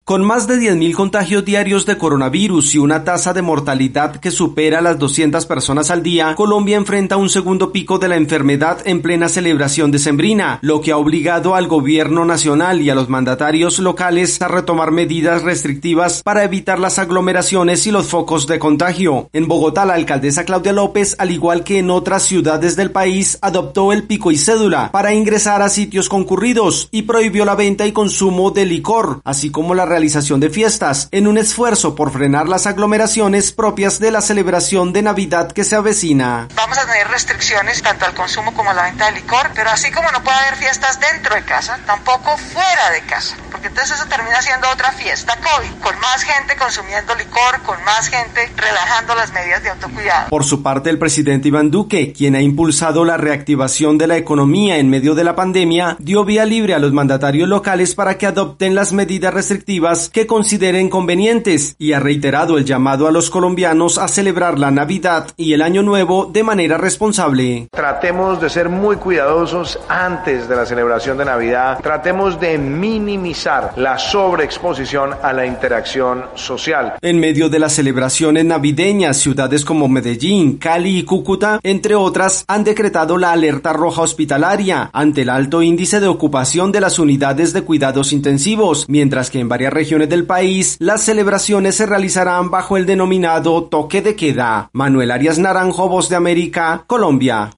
Con más de 10.000 contagios diarios de coronavirus y una tasa de mortalidad que supera las 200 personas al día, Colombia enfrenta un segundo pico de la enfermedad en plena celebración decembrina, lo que ha obligado al gobierno nacional y a los mandatarios locales a retomar medidas restrictivas para evitar las aglomeraciones y los focos de contagio. En Bogotá, la alcaldesa Claudia López, al igual que en otras ciudades del país, adoptó el pico y cédula para ingresar a sitios concurridos y prohibió la venta y consumo de licor, así como la realización de fiestas, en un esfuerzo por frenar las aglomeraciones propias de la celebración de Navidad que se avecina. Vamos a tener restricciones tanto al consumo como a la venta de licor, pero así como no puede haber fiestas dentro de casa, tampoco fuera de casa, porque entonces eso termina siendo otra fiesta COVID, con más gente consumiendo licor, con más gente relajando las medidas de autocuidado. Por su parte, el presidente Iván Duque, quien ha impulsado la reactivación de la economía en medio de la pandemia, dio vía libre a los mandatarios locales para que adopten las medidas restrictivas que consideren convenientes y ha reiterado el llamado a los colombianos a celebrar la Navidad y el Año Nuevo de manera responsable. Tratemos de ser muy cuidadosos antes de la celebración de Navidad, tratemos de minimizar la sobreexposición a la interacción social. En medio de las celebraciones navideñas, ciudades como Medellín, Cali y Cúcuta, entre otras, han decretado la alerta roja hospitalaria ante el alto índice de ocupación de las unidades de cuidados intensivos, mientras que en varias regiones del país las celebraciones se realizarán bajo el denominado toque de queda. Manuel Arias Naranjo, Voz de América, Colombia.